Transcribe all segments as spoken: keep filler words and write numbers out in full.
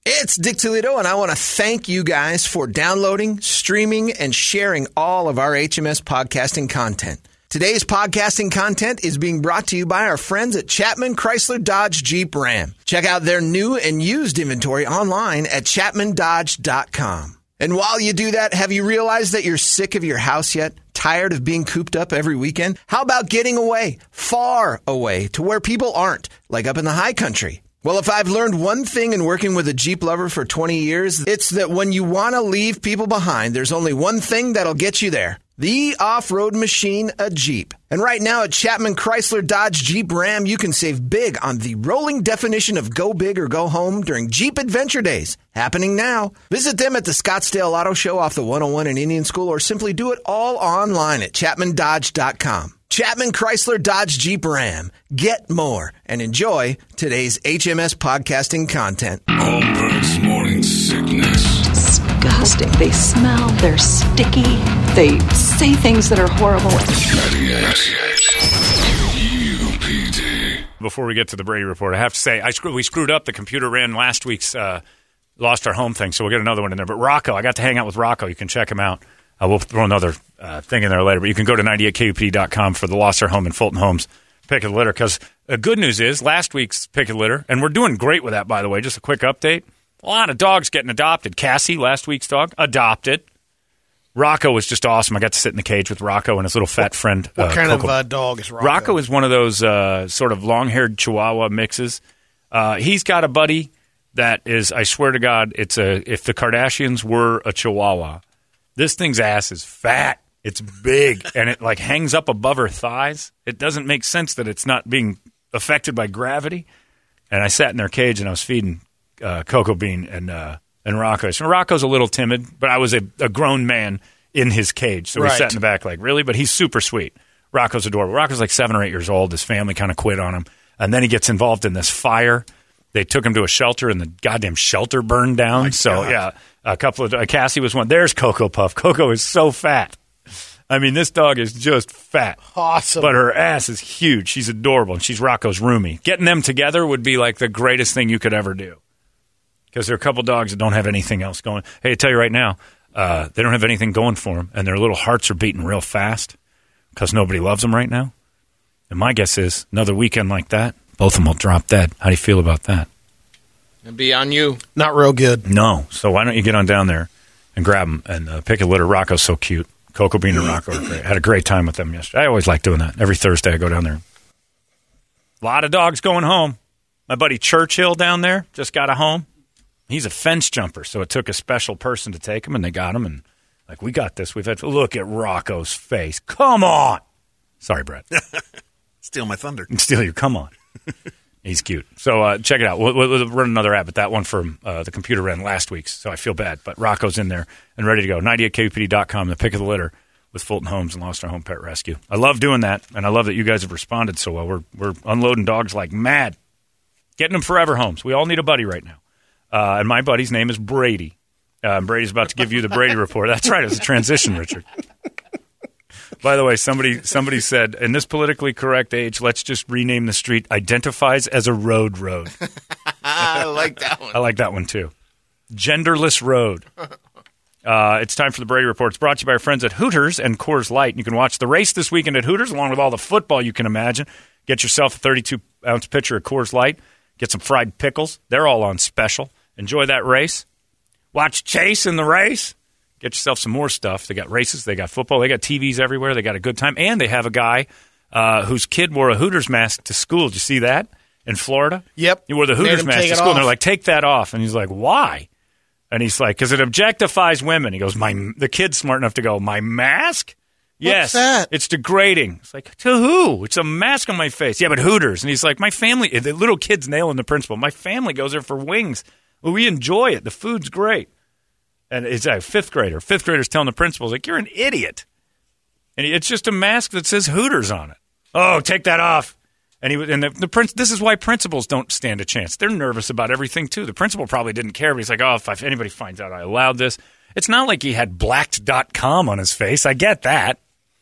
It's Dick Toledo, and I want to thank you guys for downloading, streaming, and sharing all of our H M S podcasting content. Today's podcasting content is being brought to you by our friends at Chapman Chrysler Dodge Jeep Ram. Check out their new and used inventory online at chapman dodge dot com. And while you do that, have you realized that you're sick of your house yet? Tired of being cooped up every weekend? How about getting away, far away, to where people aren't, like up in the high country? Well, if I've learned one thing in working with a Jeep lover for twenty years, it's that when you want to leave people behind, there's only one thing that'll get you there. The off-road machine, a Jeep. And right now at Chapman Chrysler Dodge Jeep Ram, you can save big on the rolling definition of go big or go home during Jeep Adventure Days. Happening now. Visit them at the Scottsdale Auto Show off the one oh one in Indian School, or simply do it all online at chapman dodge dot com. Chapman Chrysler Dodge Jeep Ram. Get more and enjoy today's H M S podcasting content. Holmberg's Morning Sickness. Disgusting. They smell, they're sticky, they say things that are horrible. U P D. Before we get to the Brady Report, I have to say, I screw, we screwed up. The computer ran last week's uh, Lost Our Home thing, so we'll get another one in there. But Rocco, I got to hang out with Rocco. You can check him out. Uh, we'll throw another uh, thing in there later, but you can go to ninety-eight K U P D dot com for the Lost Our Home in Fulton Homes Pick of the Litter, because the good news is last week's Pick of the Litter, and we're doing great with that, by the way, just a quick update. A lot of dogs getting adopted. Cassie, last week's dog, adopted. Rocco was just awesome. I got to sit in the cage with Rocco and his little fat friend. What uh, kind Coco. of uh, dog is Rocco? Rocco is one of those uh, sort of long-haired Chihuahua mixes. Uh, he's got a buddy that is, I swear to God, it's a if the Kardashians were a Chihuahua. This thing's ass is fat. It's big, and it like hangs up above her thighs. It doesn't make sense that it's not being affected by gravity. And I sat in their cage, and I was feeding uh, Cocoa Bean and uh, and Rocco. So Rocco's a little timid, but I was a, a grown man in his cage. So right. we sat in the back like, really? But he's super sweet. Rocco's adorable. Rocco's like seven or eight years old. His family kind of quit on him. And then he gets involved in this fire. They took him to a shelter, and the goddamn shelter burned down. My so, God. yeah, a couple of uh, – Cassie was one. There's Cocoa Puff. Cocoa is so fat. I mean, this dog is just fat. Awesome. But her ass is huge. She's adorable, and she's Rocco's roomie. Getting them together would be like the greatest thing you could ever do, because there are a couple dogs that don't have anything else going. Hey, I tell you right now, uh, they don't have anything going for them, and their little hearts are beating real fast because nobody loves them right now. And my guess is another weekend like that, both of them will drop dead. How do you feel about that? It'd be on you. Not real good. No. So why don't you get on down there and grab them and uh, pick a litter. Rocco's so cute. Cocoa Bean and Rocco are great. I had a great time with them yesterday. I always like doing that. Every Thursday I go down there. A lot of dogs going home. My buddy Churchill down there just got a home. He's a fence jumper, so it took a special person to take him, and they got him. And like, we got this. We've had to look at Rocco's face. Come on. Sorry, Brett. Steal my thunder. Steal you. Come on. He's cute. So uh, check it out. We'll, we'll run another ad, but that one from uh, the computer ran last week's, so I feel bad. But Rocco's in there and ready to go. ninety-eight K U P D dot com, the pick of the litter with Fulton Homes and Lost Our Home Pet Rescue. I love doing that, and I love that you guys have responded so well. We're, we're unloading dogs like mad, getting them forever homes. We all need a buddy right now. Uh, and my buddy's name is Brady. Uh, Brady's about to give you the Brady Report. That's right. It's a transition, Richard. By the way, somebody somebody said, in this politically correct age, let's just rename the street identifies as a road road. I like that one. I like that one, too. Genderless road. Uh, it's time for the Brady Report. It's brought to you by our friends at Hooters and Coors Light. You can watch the race this weekend at Hooters, along with all the football you can imagine. Get yourself a thirty-two ounce pitcher of Coors Light. Get some fried pickles. They're all on special. Enjoy that race. Watch Chase in the race. Get yourself some more stuff. They got races. They got football. They got T Vs everywhere. They got a good time. And they have a guy uh, whose kid wore a Hooters mask to school. Did you see that in Florida? Yep. He wore the Hooters mask to school. And they're like, take that off. And he's like, why? And he's like, because it objectifies women. He goes, my the kid's smart enough to go, my mask? Yes. What's that? It's degrading. It's like, to who? It's a mask on my face. Yeah, but Hooters. And he's like, my family, the little kid's nailing the principal. My family goes there for wings. Well, we enjoy it. The food's great. And it's a fifth grader. Fifth grader's telling the principal, like, you're an idiot. And it's just a mask that says Hooters on it. Oh, take that off. And he and the, the prince. This is why principals don't stand a chance. They're nervous about everything, too. The principal probably didn't care, but he's like, oh, if, if anybody finds out I allowed this. It's not like he had blacked dot com on his face. I get that.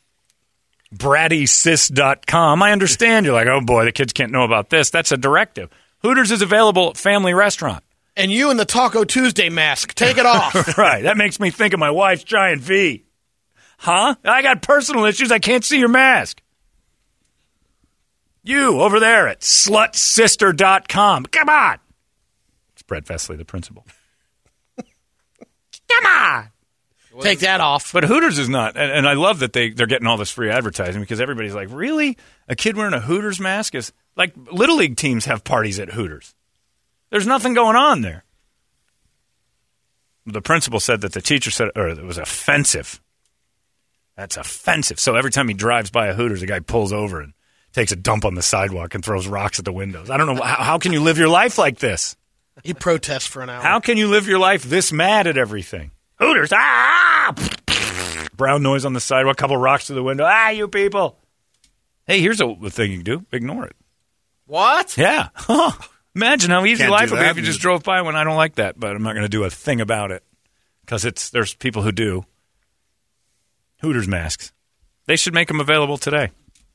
bratty cis dot com. I understand. You're like, oh, boy, the kids can't know about this. That's a directive. Hooters is available at family restaurant. And you in the Taco Tuesday mask. Take it off. Right. That makes me think of my wife's giant V. Huh? I got personal issues. I can't see your mask. You over there at slut sister dot com. Come on. It's Brett Vesley, the principal. Come on. Take that off. But Hooters is not. And, and I love that they, they're getting all this free advertising because everybody's like, really? A kid wearing a Hooters mask is like Little League teams have parties at Hooters. There's nothing going on there. The principal said that the teacher said, or it was offensive. That's offensive. So every time he drives by a Hooters, a guy pulls over and takes a dump on the sidewalk and throws rocks at the windows. I don't know. How, how can you live your life like this? He protests for an hour. How can you live your life this mad at everything? Hooters, ah! Brown noise on the sidewalk, couple rocks to the window. Ah, you people. Hey, here's a thing you can do. Ignore it. What? Yeah. Huh. Imagine how easy Can't life do would be that. if you just drove by when I don't like that, but I'm not going to do a thing about it because it's there's people who do. Hooters masks. They should make them available today.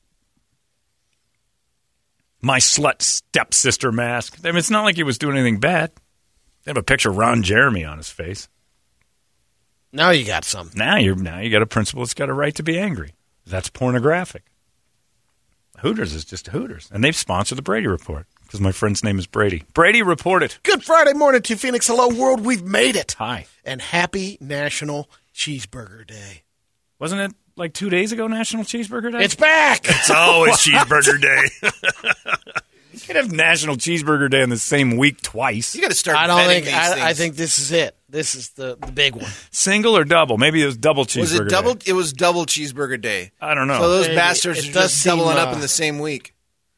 My slut stepsister mask. I mean, it's not like he was doing anything bad. They have a picture of Ron Jeremy on his face. Now you got some. Now you're now you got a principal that's got a right to be angry. That's pornographic. Hooters is just Hooters, and they've sponsored the Brady Report because my friend's name is Brady. Brady, report it. Good Friday morning to Phoenix. Hello, world. We've made it. Hi. And happy National Cheeseburger Day. Wasn't it like two days ago, National Cheeseburger Day? It's back. It's always cheeseburger day. You can't have National Cheeseburger Day in the same week twice. You got to start. I don't vetting think. these I, things. I think this is it. This is the, the big one. Single or double? Maybe it was double cheeseburger Was it double? Day. It was double cheeseburger day. I don't know. So those It- bastards it are does just doubling seem, up uh, in the same week.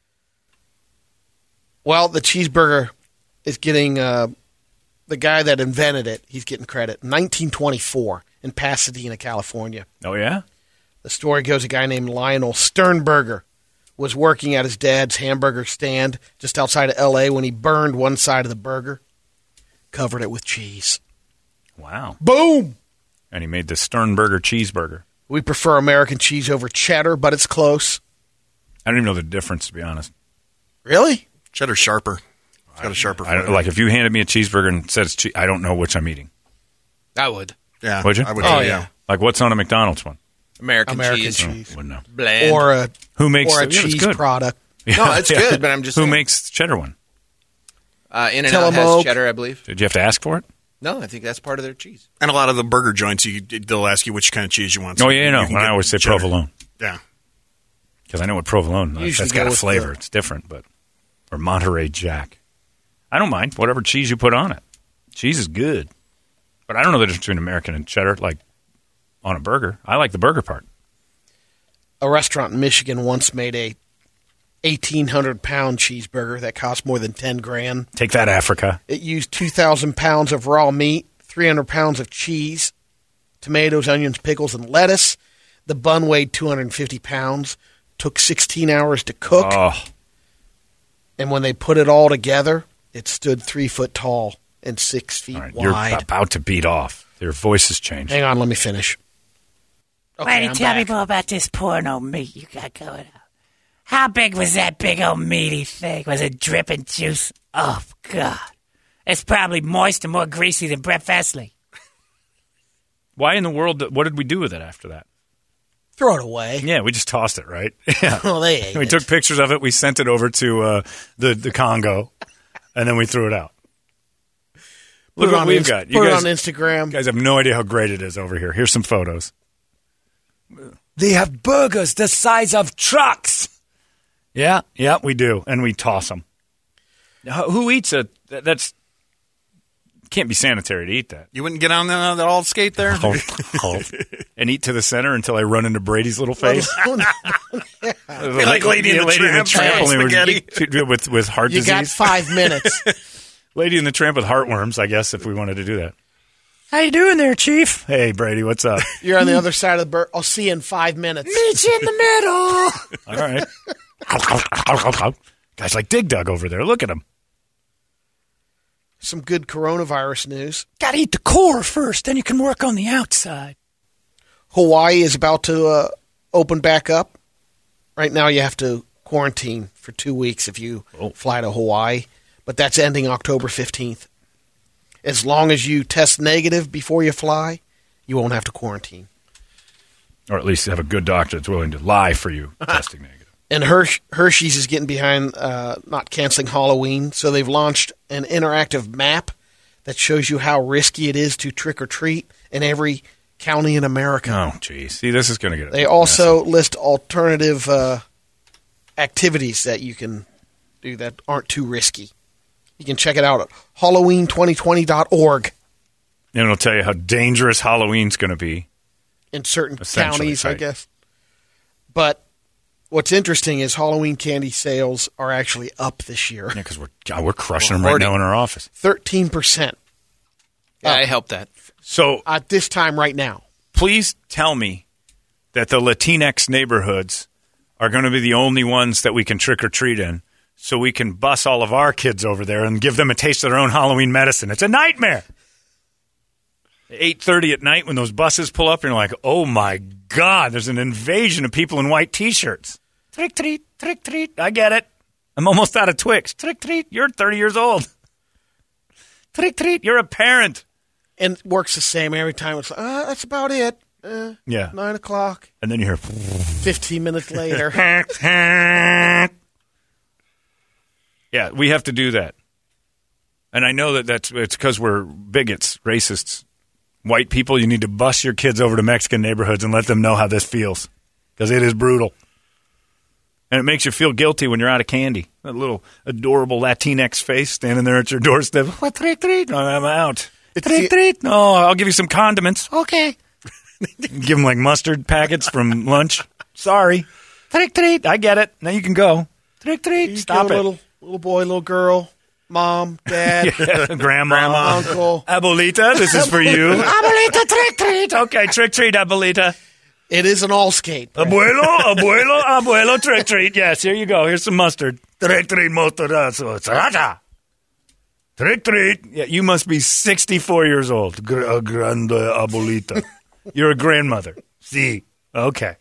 Well, the cheeseburger is getting uh, the guy that invented it. He's getting credit. nineteen twenty-four in Pasadena, California. Oh, yeah? The story goes a guy named Lionel Sternberger was working at his dad's hamburger stand just outside of L A when he burned one side of the burger, covered it with cheese. Wow. Boom! And he made the Sternberger cheeseburger. We prefer American cheese over cheddar, but it's close. I don't even know the difference, to be honest. Really? Cheddar's sharper. It's got a sharper I don't, flavor. like, if you handed me a cheeseburger and said it's cheese, I don't know which I'm eating. I would. Yeah. Would you? I would Oh, say, yeah. yeah. Like, what's on a McDonald's one? American, American cheese. cheese. Wouldn't know. Bland. Or a, Who makes or a yeah, it's cheese good. product. No, it's good, but I'm just Who saying. makes the cheddar one? uh, In-N-Out Tillamook. has cheddar, I believe. Did you have to ask for it? No, I think that's part of their cheese. And a lot of the burger joints, you, they'll ask you which kind of cheese you want. Oh, So yeah, you no. can I get always say cheddar. provolone. Yeah. Because I know what provolone is. Usually That's got go a with flavor. the- It's different, but or Monterey Jack. I don't mind whatever cheese you put on it. Cheese is good, but I don't know the difference between American and cheddar. Like on a burger, I like the burger part. A restaurant in Michigan once made a eighteen hundred pound cheeseburger that cost more than ten grand. Take that, Africa. It used two thousand pounds of raw meat, three hundred pounds of cheese, tomatoes, onions, pickles, and lettuce. The bun weighed two hundred fifty pounds, took sixteen hours to cook, Oh, and when they put it all together, it stood three foot tall and six feet all right. You're wide. about to beat off. Your voice has changed. Hang on, let me finish. Okay, Why don't I'm you tell me back. more about this porno meat you got going on? How big was that big old meaty thing? Was it dripping juice? Oh, God. It's probably moist and more greasy than Brett Vesley. Why in the world? What did we do with it after that? Throw it away. Yeah, we just tossed it, right? Yeah. Well, they ate We it. took pictures of it. We sent it over to uh, the the Congo, and then we threw it out. Put Look it what on we've Inst- got. You Put guys, it on Instagram. you guys have no idea how great it is over here. Here's some photos. They have burgers the size of trucks. Yeah, yeah, we do, and we toss them. Who eats a? That's can't be sanitary to eat that. You wouldn't get on that, that all skate there? And eat to the center until I run into Brady's little face. like Lady in the Tramp, only with- spaghetti. with with heart You got disease. five minutes. Lady in the Tramp with heartworms, I guess, if we wanted to do that. How you doing there, Chief? Hey, Brady, what's up? You're on the other side of the bird. I'll see you in five minutes. Meet you in the middle. All right. Guys like Dig Dug over there. Look at him. Some good coronavirus news. Gotta eat the core first, then you can work on the outside. Hawaii is about to uh, open back up. Right now, you have to quarantine for two weeks if you Oh. fly to Hawaii, but that's ending October fifteenth. as long as you test negative before you fly, you won't have to quarantine. Or at least have a good doctor that's willing to lie for you testing negative. And Hersh- Hershey's is getting behind uh, not canceling Halloween, so they've launched an interactive map that shows you how risky it is to trick or treat in every county in America. Oh, geez. See, this is going to get They also messy. list alternative uh, activities that you can do that aren't too risky. You can check it out at halloween twenty twenty dot org. And it'll tell you how dangerous Halloween's going to be. In certain counties, right. I guess. But what's interesting is Halloween candy sales are actually up this year. Yeah, because we're, God, we're crushing them right now in our office. thirteen percent. Yeah, I helped that. So at this time right now. Please tell me that the Latinx neighborhoods are going to be the only ones that we can trick-or-treat in so we can bus all of our kids over there and give them a taste of their own Halloween medicine. It's a nightmare. eight thirty at night when those buses pull up, and you're like, oh, my God, there's an invasion of people in white T-shirts. Trick-treat, trick-treat. I get it. I'm almost out of Twix. Trick-treat. You're thirty years old. Trick-treat. You're a parent. And it works the same every time. It's like, uh, that's about it. Uh, yeah. Nine o'clock. And then you hear... Fifteen minutes later. Yeah, we have to do that. And I know that that's it's because we're bigots, racists. White people, you need to bus your kids over to Mexican neighborhoods and let them know how this feels. Because it is brutal. And it makes you feel guilty when you're out of candy. That little adorable Latinx face standing there at your doorstep. What, trick, treat? No, I'm out. Treat, treat. No, I'll give you some condiments. Okay. Give them like mustard packets from lunch. Sorry. Trick, treat. I get it. Now you can go. Trick, treat. You Stop it. Little, little boy, little girl, mom, dad, yeah, grandma, grandma, uncle. Abuelita, this is for you. Abuelita, trick, treat. Okay, trick, treat, Abuelita. It is an all skate. Abuelo, abuelo, abuelo, trick, treat. Yes, here you go. Here's some mustard. Trick, treat, mustard. Trick, treat. Yeah, you must be sixty-four years old. Gr- grande abuelita. You're a grandmother. See. Okay.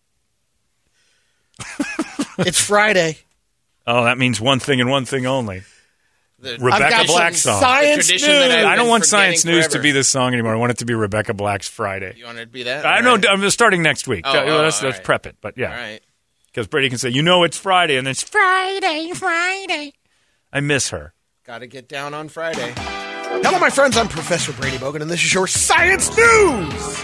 It's Friday. Oh, that means one thing and one thing only. The, Rebecca Black's song. Science News. I, I don't want Science News forever. to be this song anymore. I want it to be Rebecca Black's Friday. You want it to be that? I know. right. I'm starting next week. Oh, Uh, oh, let's all let's right. prep it. But yeah. All right. Because Brady can say, you know it's Friday, and it's Friday, Friday. I miss her. Got to get down on Friday. Hello, my friends. I'm Professor Brady Bogan, and this is your Science News.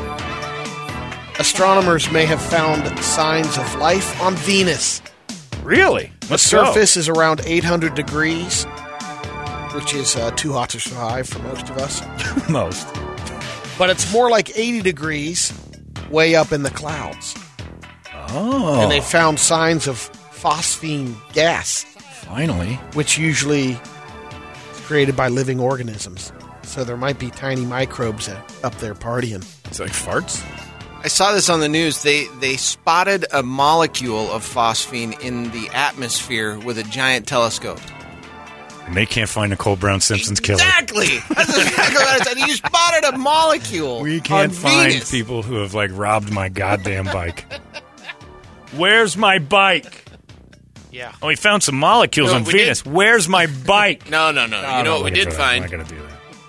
Astronomers may have found signs of life on Venus. Really? The Let's surface is around eight hundred degrees, which is uh, too hot to survive for most of us. go. Most. But it's more like eighty degrees way up in the clouds. Oh. And they found signs of phosphine gas, Finally. which usually is created by living organisms. So there might be tiny microbes up there partying. It's like farts? I saw this on the news. They they spotted a molecule of phosphine in the atmosphere with a giant telescope. And they can't find Nicole Brown Simpson's killer. Exactly. That's exactly what I said. You spotted a molecule. We can't on find Venus. people who have, like, robbed my goddamn bike. Where's my bike? Yeah. Oh, we found some molecules No, on we Venus. Where's my bike? No, no, no. Oh, you know I'm what we looking did for that. I'm find? not going to do that.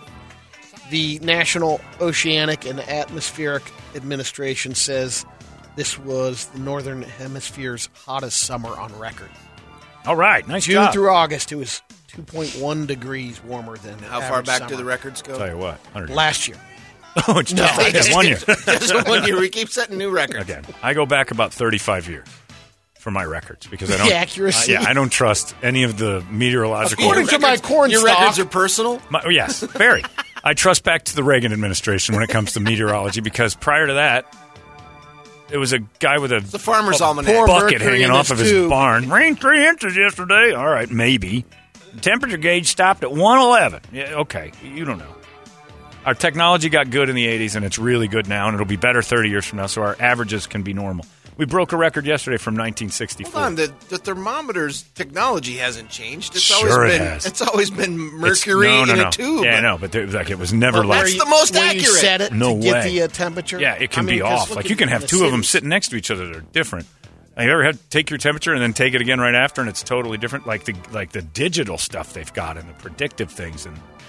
The National Oceanic and Atmospheric Administration says this was the Northern Hemisphere's hottest summer on record. All right. Nice June job. through August, it was two point one degrees warmer than How far average back summer. do the records go? Tell you what. one hundred Last year. Oh, it's just, I just one year. Just one year. We keep setting new records. Again, I go back about thirty-five years for my records because I don't. The accuracy. Uh, yeah, I don't trust any of the meteorological. According to my corn Your stalk. records are personal? My, yes, very. I trust back to the Reagan administration when it comes to meteorology because prior to that, it was a guy with a The Farmer's a Almanac. Poor bucket Mercury hanging in off its of his tube. barn. Rained three inches yesterday. All right, maybe. The temperature gauge stopped at one eleven. Yeah, okay, you don't know. Our technology got good in the eighties, and it's really good now, and it'll be better thirty years from now, so our averages can be normal. We broke a record yesterday from nineteen sixty-four. Hold on, the, the thermometer's technology hasn't changed. It's Sure always it been has. it's always been It's- mercury no, no, in no. a tube. Yeah, no, but there, like it was never Well, less. that's the most When accurate. you set it No to get way. the uh, temperature. Yeah, it can I mean, be 'cause off. look Like at you can in have the two of them cities. sitting next to each other that are different. Have you ever had take your temperature and then take it again right after, and it's totally different? Like the like the digital stuff they've got and the predictive things, and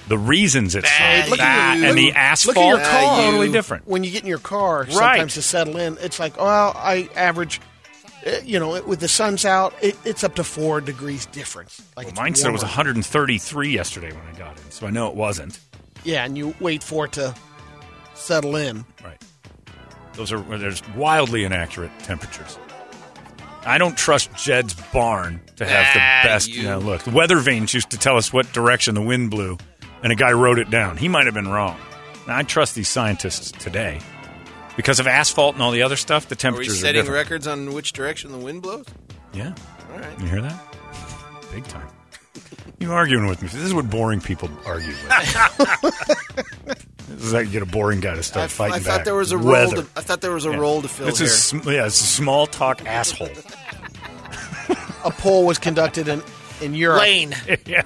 The reasons it's Hey, frozen. look at your- and the look- asphalt look at your car. totally You- different. When you get in your car, Right. sometimes to settle in, it's like, well, I average, uh, you know, with the sun's out, it, it's up to four degrees difference. Like it's Mine said it was warmer. one hundred thirty-three yesterday when I got in, so I know it wasn't. Yeah, and you wait for it to settle in. Right. Those are there's wildly inaccurate temperatures. I don't trust Jed's barn to have Ah, the best. You you. know, look, the weather vanes used to tell us what direction the wind blew, and a guy wrote it down. He might have been wrong. Now, I trust these scientists today because of asphalt and all the other stuff. The Are we temperatures are, setting different. records on which direction the wind blows? Yeah, All right. you hear that? Big time. You arguing with me? This is what boring people argue with. This is how you get a boring guy to start I, fighting I thought back. there was a role. Weather. To, I thought there was a Yeah. role to fill It's here. a sm- yeah, it's a small talk asshole. A poll was conducted in, in Europe. Lane. Yeah.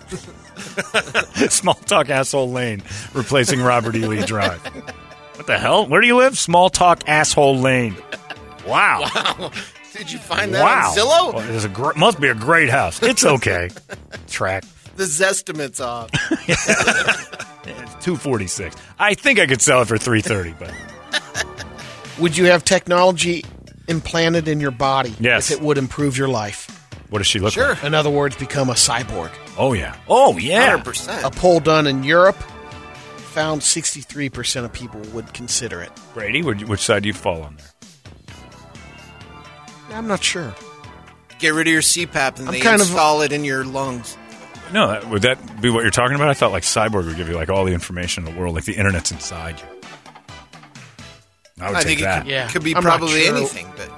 Small talk asshole lane replacing Robert E. Lee Drive. What the hell? Where do you live? Small talk asshole lane. Wow. Wow. Did you find that Wow. on Zillow? Well, it is a gr- must be a great house. It's okay. Track. The Zestimate's off. It's two forty-six. I think I could sell it for three thirty, but Would you have technology implanted in your body Yes. if it would improve your life? what does she look Sure. like? In other words, become a cyborg. Oh yeah. Oh yeah. one hundred percent. A poll done in Europe found sixty-three percent of people would consider it. Brady, which, which side do you fall on there? I'm not sure. Get rid of your C PAP and I'm they kind of- install it in your lungs. No, that, would that be what you're talking about? I thought like Cyborg would give you like all the information in the world, like the internet's inside you. I would I take think it that. could, Yeah. could be I'm not probably sure. anything, but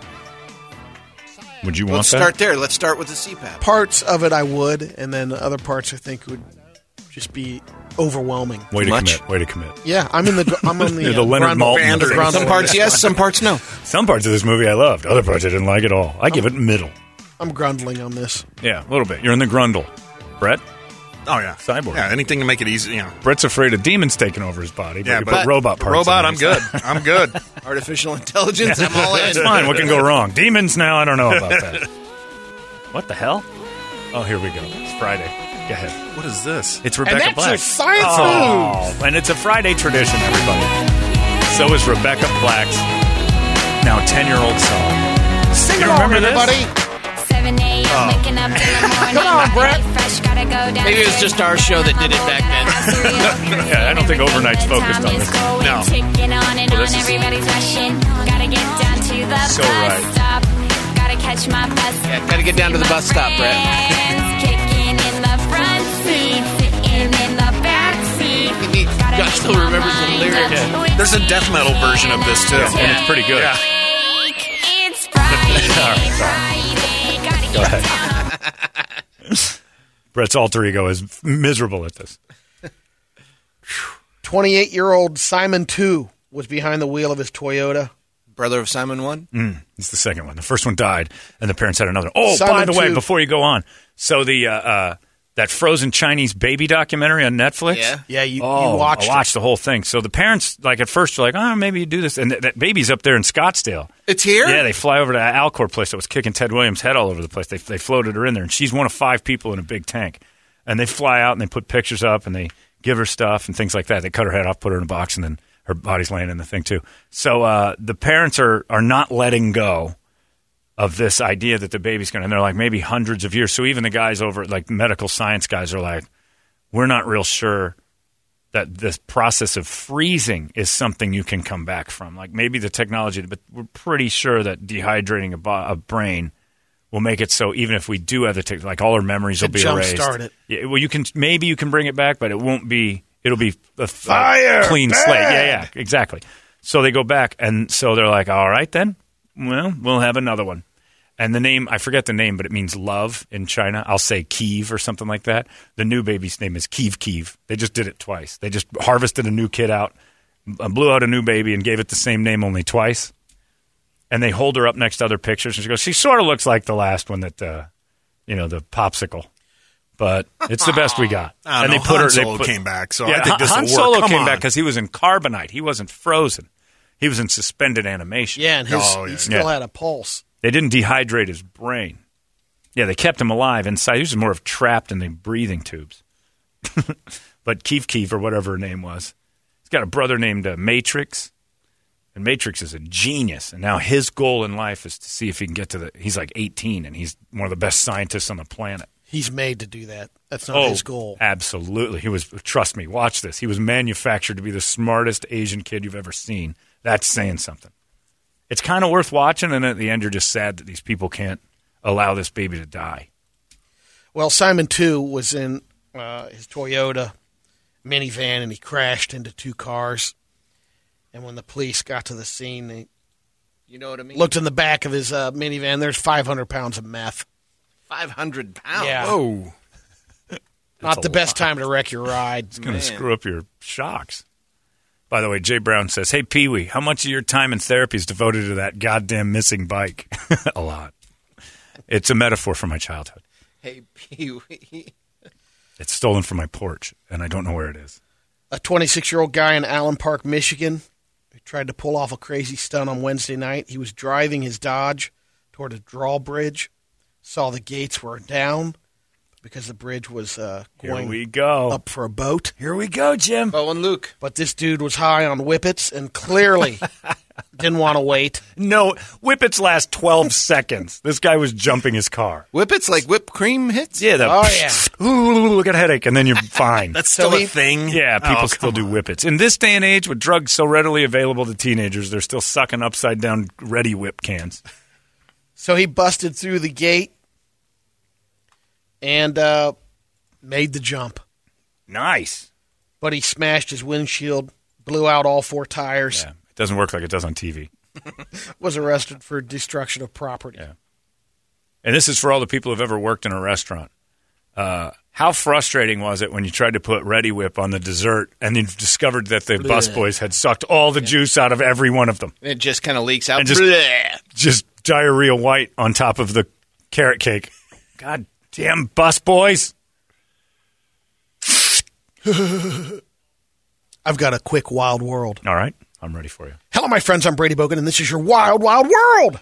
Would you want let's that? start there. Let's start with the C PAP. Parts of it I would, and then other parts I think would just be overwhelming. Way to Much? commit. Way to commit. Yeah, I'm in the I'm on the, You're the uh, Leonard Grundle- Maltin of the the Grundle Some parts yes, some parts no. Some parts of this movie I loved. Other parts I didn't like at all. I give it middle. I'm grundling on this. Yeah, a little bit. You're in the grundle. Brett? Oh yeah, Cyborg. Yeah, anything to make it easy. You know. Brett's afraid of demons taking over his body. But Yeah, you but put robot parts. Robot, in I'm there. good. I'm good. Artificial intelligence, I'm all in. It's fine. What can go wrong? Demons now? I don't know about that. What the hell? Oh, here we go. It's Friday. Go ahead. What is this? It's Rebecca And that's Black. your science Oh, and it's a Friday tradition, everybody. So is Rebecca Black's now ten-year-old song. Sing You along, remember this? everybody. seven a.m. waking up in the morning. Come on, Brett. Fresh, gotta go down. Maybe it was just our show that did it back then. Yeah, I don't think Overnight's focused on this. No. Ticking on and Well, on, this is- everybody's rushing. Gotta get down to the So bus right. stop. Gotta catch my bus. Yeah, gotta get down to the bus stop, Brett. Friends kicking in the front seat, sitting in the back seat. Gotta God make still my remembers the mind lyric. up Yeah. with There's a death metal version of this too. And it's pretty good. Yeah. It's Friday, All right, Friday. Gotta Go get ahead. Brett's alter ego is miserable at this. twenty-eight-year-old Simon two was behind the wheel of his Toyota. Brother of Simon one. It's the second one. The first one died, and the parents had another. Oh, Simon by the way, two. before you go on, so the uh, uh, that frozen Chinese baby documentary on Netflix. Yeah. Yeah, you, Oh, you watched I watched the whole thing. So the parents, like at first, were like, "Oh, maybe you do this," and th- that baby's up there in Scottsdale. It's here? Yeah, they fly over to Alcor place that was kicking Ted Williams' head all over the place. They they floated her in there, and she's one of five people in a big tank. And they fly out and they put pictures up and they give her stuff and things like that. They cut her head off, put her in a box, and then her body's laying in the thing too. So uh, the parents are are not letting go of this idea that the baby's going to. And they're like maybe hundreds of years. So even the guys over, like medical science guys, are like, we're not real sure that this process of freezing is something you can come back from. Like maybe the technology, but we're pretty sure that dehydrating a, bo- a brain will make it so even if we do have the tech, like all our memories will To be erased. jumpstart it. Yeah, well, you can maybe you can bring it back, but it won't be. It'll be a, a Fire, clean bad. slate. Yeah, yeah, exactly. So they go back, and so they're like, "All right, then. Well, we'll have another one." And the name, I forget the name, but it means love in China. I'll say Kiev or something like that. The new baby's name is Kiev Kiev. They just did it twice. They just harvested a new kid out, blew out a new baby, and gave it the same name only twice. And they hold her up next to other pictures, and she goes, she sort of looks like the last one that, uh, you know, the popsicle. But it's the best we got. I and don't they know. put Han her. Solo they put, came back, so yeah, I think this Han will work. Solo Come came on. back because he was in carbonite. He wasn't frozen. He was in suspended animation. Yeah, and his, Oh, yeah. he still Yeah. had a pulse. They didn't dehydrate his brain. Yeah, they kept him alive inside. He was more of trapped in the breathing tubes. But but Keef Keef or whatever her name was. He's got a brother named uh, Matrix, and Matrix is a genius. And now his goal in life is to see if he can get to the. He's like eighteen, and he's one of the best scientists on the planet. He's made to do that. That's not Oh, his goal. absolutely. He was. Trust me. Watch this. He was manufactured to be the smartest Asian kid you've ever seen. That's saying something. It's kind of worth watching, and at the end, you're just sad that these people can't allow this baby to die. Well, Simon too was in uh, his Toyota minivan, and he crashed into two cars. And when the police got to the scene, they You know what I mean? looked in the back of his uh, minivan. There's five hundred pounds of meth. five hundred pounds. Yeah. Oh. Not a the best lot. time to wreck your ride. It's going to Man. screw up your shocks. By the way, Jay Brown says, "Hey, Pee Wee, how much of your time in therapy is devoted to that goddamn missing bike?" A lot. It's a metaphor for my childhood. Hey, Pee Wee. It's stolen from my porch, and I don't know where it is. A twenty-six-year-old guy in Allen Park, Michigan, who tried to pull off a crazy stunt on Wednesday night. He was driving his Dodge toward a drawbridge, saw the gates were down because the bridge was uh, Here going we go. up for a boat. Here we go, Jim. Bo and Luke. But this dude was high on whippets and clearly didn't want to wait. No, whippets last twelve seconds. This guy was jumping his car. Whippets like whipped cream hits? Yeah, the, Oh, yeah. ooh, look at a headache, and then you're fine. That's So still he- a thing? Yeah, people Oh, still come do on. whippets. In this day and age, with drugs so readily available to teenagers, they're still sucking upside down ready whip cans. So he busted through the gate and uh, made the jump. Nice. But he smashed his windshield, blew out all four tires, Yeah, it doesn't work like it does on T V. was arrested for destruction of property. Yeah. And this is for all the people who've ever worked in a restaurant. Uh, how frustrating was it when you tried to put Ready Whip on the dessert and you discovered that the busboys had sucked all the juice out of every one of them? It just kind of leaks out. And just- Bleh. Just diarrhea white on top of the carrot cake. God damn busboys. I've got a quick wild world. All right, I'm ready for you. Hello, my friends. I'm Brady Bogan, and this is your wild, wild world.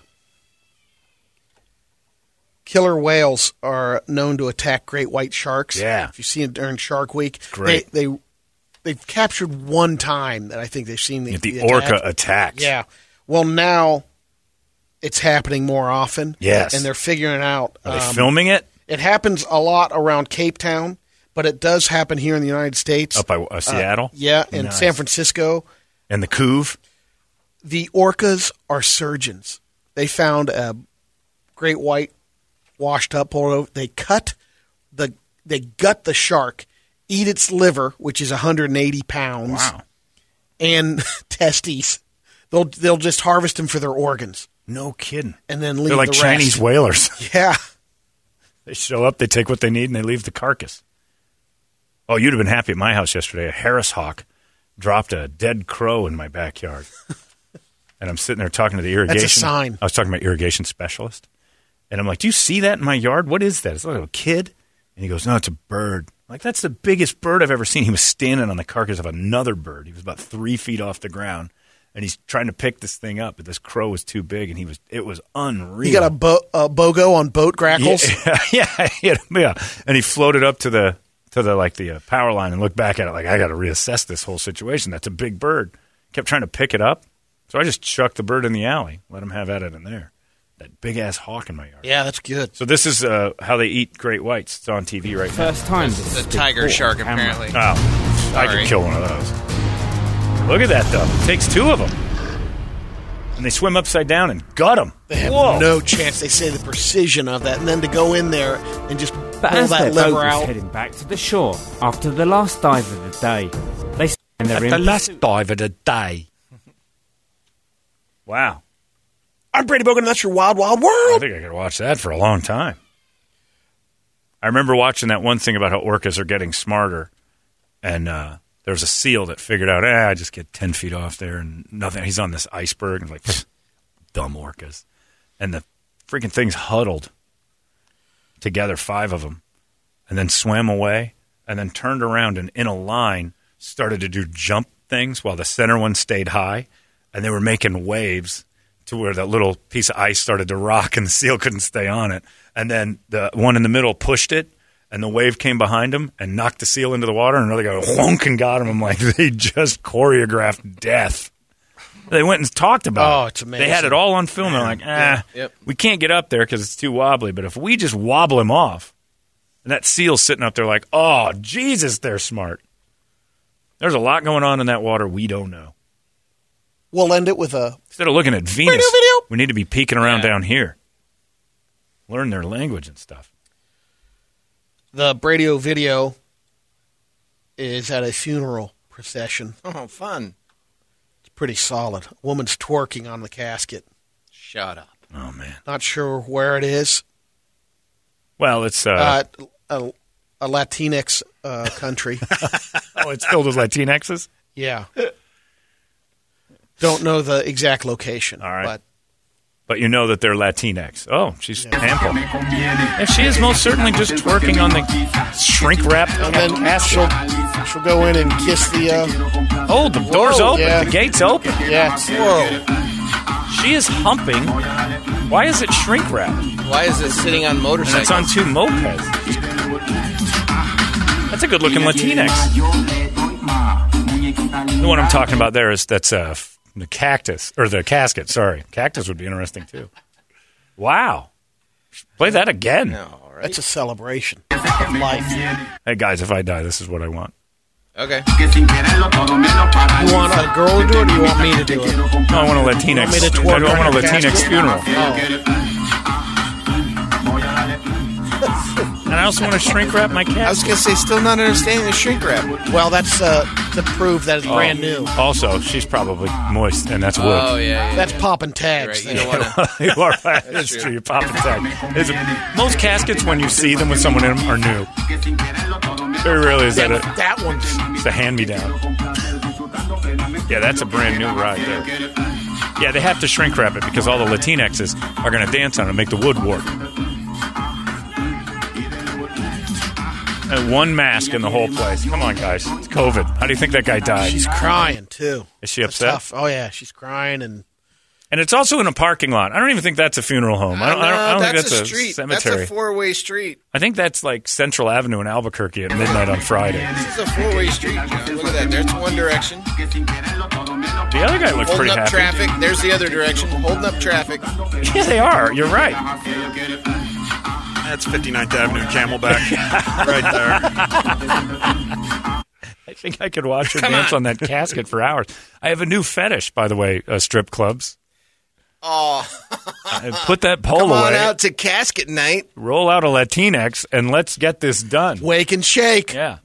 Killer whales are known to attack great white sharks. Yeah. If you see it during Shark Week, Great. They, they they've captured one time that I think they've seen the, The, the orca attack. attacks. Yeah. Well, now it's happening more often. Yes. and they're figuring out. Are they um, filming it? It happens a lot around Cape Town, but it does happen here in the United States. Up by uh, Seattle? Yeah, in Nice. San Francisco. And the Couve? The orcas are surgeons. They found a great white washed up, pulled over. They cut the, they gut the shark, eat its liver, which is one hundred eighty pounds, Wow. and testes. They'll they'll just harvest them for their organs No kidding. and then leave They're like the Chinese rest. whalers. Yeah, They show up, they take what they need, and they leave the carcass. Oh, you'd have been happy at my house yesterday. A Harris hawk dropped a dead crow in my backyard. And I'm sitting there talking to the irrigation. sign. I was talking to my irrigation specialist. And I'm like, do you see that in my yard? What is that? It's like a kid. And he goes, no, it's a bird. I'm like, that's the biggest bird I've ever seen. He was standing on the carcass of another bird. He was about three feet off the ground. And he's trying to pick this thing up, but this crow was too big, and he was it was unreal. you got a, bo- a bogo on boat grackles. Yeah, yeah, yeah, yeah. And he floated up to the to the like the uh, power line and looked back at it like, I got to reassess this whole situation. That's a big bird. Kept trying to pick it up, so I just chucked the bird in the alley, let him have at it in there. That big ass hawk in my yard. Yeah, that's good. So this is uh, how they eat great whites. It's on T V right now. First time. The tiger shark, apparently. Oh, I Sorry. could kill one of those. Look at that though. It takes two of them, and they swim upside down and gut them. They have Whoa. no chance. They say the precision of that, and then to go in there and just But pull as their that boat liver was out. heading back to the shore after the last dive of the day, they and they're At in the last pursuit. dive of the day. Wow. I'm Brady Bogan, and that's your wild, wild I world. think I could watch that for a long time. I remember watching that one thing about how orcas are getting smarter, and uh, there was a seal that figured out, eh, I just get ten feet off there and nothing. He's on this iceberg, and like, dumb orcas. And the freaking things huddled together, five of them, and then swam away, and then turned around and in a line started to do jump things while the center one stayed high, and they were making waves to where that little piece of ice started to rock and the seal couldn't stay on it. And then the one in the middle pushed it, and the wave came behind him and knocked the seal into the water, and another guy whonk and got him. I'm like, they just choreographed death. They went and talked about it. Oh, it's amazing. They had it all on film. They're like, ah, Yeah. Yep. we can't get up there because it's too wobbly. But if we just wobble him off, and that seal's sitting up there like, oh, Jesus, they're smart. There's a lot going on in that water we don't know. We'll end it with a Instead of looking at Venus, Radio video. we need to be peeking around Yeah. down here. Learn their language and stuff. the Bradio video is at a funeral procession. Oh, fun. It's pretty solid. A woman's twerking on the casket. Shut up. Oh, man. Not sure where it is. Well, it's... Uh, Uh, a, a Latinx uh, country. oh, it's filled with Latinxes? Yeah. Don't know the exact location. All right. But But you know that they're Latinx. Oh, she's ample. And she is most certainly just twerking on the shrink-wrapped and then casket. she'll, she'll go in and kiss the... Uh, Oh, the door's Whoa, open. yeah. The gate's open. yeah. It's, whoa. She is humping. Why is it shrink-wrapped? Why is it sitting on And motorcycles? it's on two mopeds. That's a good-looking Latinx. The one I'm talking about there is that's uh, f- the cactus, or the casket, sorry. Cactus would be interesting, too. Wow. Play that again. All right. That's a celebration of life. Hey, guys, if I die, this is what I want. Okay. You want a girl to do it, or do you want me to do it? No, I want a Latinx. want me to I twerk don't on want a your Latinx casket? funeral. Oh. And I also want to shrink wrap my I was casket. going to say, still not understanding the shrink wrap. Well, that's uh, to prove that it's brand new. Also, she's probably moist, and that's wood. Oh, yeah, yeah. That's yeah. popping You're tags. right. You don't want to. You are right. That's true. true. You pop and tag. It's a- most caskets, when you see them with someone in them, are new. Very rarely is that a, That one's... it's a hand-me-down. Yeah, that's a brand new ride there. Yeah, they have to shrink wrap it because all the Latinxes are going to dance on it and make the wood warp. And one mask in the whole place. Come on, guys. It's COVID. How do you think that guy died? She's crying, too. Is she That's upset? tough. Oh, yeah. She's crying and... And it's also in a parking lot. I don't even think that's a funeral home. I don't, I don't, I don't that's think that's a street. cemetery. That's a four-way street. I think that's like Central Avenue in Albuquerque at midnight on Friday. This is a four-way street, John. Look at that. There's one direction. The other guy looks Holding pretty up happy. traffic. There's the other direction. Holding up traffic. Yeah, they are. You're right. That's fifty-ninth Avenue, Camelback. Right there. I think I could watch her Come dance on. on that casket for hours. I have a new fetish, by the way, uh, strip clubs. Oh, I put that pole come on away, out to casket night. roll out a Latinx, and let's get this done. Wake and shake. Yeah.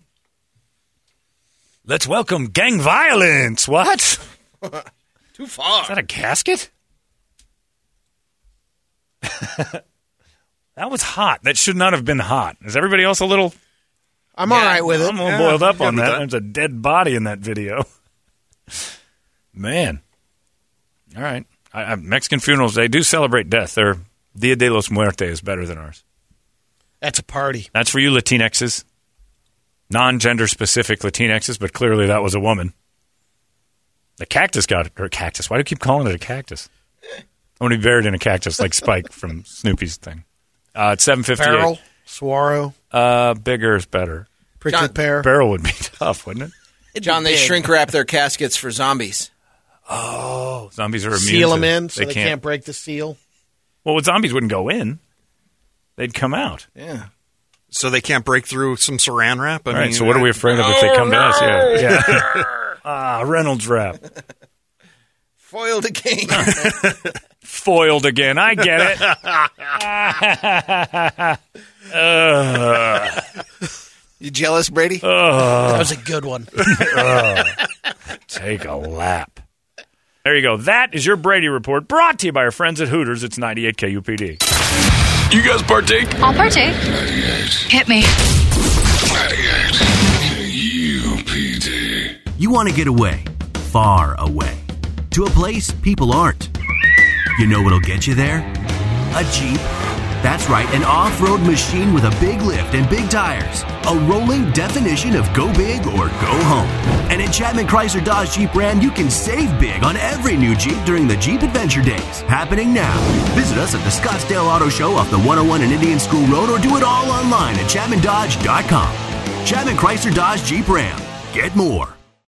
Let's welcome gang violence. What? Too far. Is that a casket? That was hot. That should not have been hot. Is everybody else a little... I'm all right with it. I'm a little Yeah, boiled up I'm on good with that. that. There's a dead body in that video. Man. All right. I, I, Mexican funerals, they do celebrate death. Their Dia de los Muertos is better than ours. That's a party. That's for you Latinxes. Non-gender specific Latinxes, but clearly that was a woman. The cactus got it. Or cactus. Why do you keep calling it a cactus? I want to be buried in a cactus like Spike from Snoopy's thing. Uh, it's seven fifty-eight. Barrel, Saguaro, Uh, bigger is better. prickly John- pear. Barrel would be tough, wouldn't it? John, they big. shrink wrap their caskets for zombies. Oh, zombies are immune. Seal to- them in so they, can't. break the seal. Well, zombies wouldn't go in; they'd come out. Yeah. So they can't break through some saran wrap? I All right. mean, So what are we afraid of if they come to us? Yeah. yeah. ah, Reynolds wrap, Foiled again. foiled again. I get it. uh, You jealous, Brady? That was a good one. take a lap. There you go. That is your Brady Report, brought to you by our friends at Hooters. It's ninety-eight K U P D. You guys partake? I'll partake. Hit me. ninety-eight K U P D. You want to get away, far away, to a place people aren't. You know what'll get you there? A Jeep. That's right, an off-road machine with a big lift and big tires. A rolling definition of go big or go home. And at At Chapman Chrysler Dodge Jeep Ram, you can save big on every new Jeep during the Jeep Adventure Days, happening now. Visit us at the Scottsdale Auto Show off the one oh one and Indian School Road, or do it all online at chapman dodge dot com. Chapman Chrysler Dodge Jeep Ram. Get more.